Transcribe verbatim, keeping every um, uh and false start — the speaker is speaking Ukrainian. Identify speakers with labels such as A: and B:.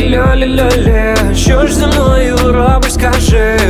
A: льолі льолі, що ж зі мною робиш, скажи?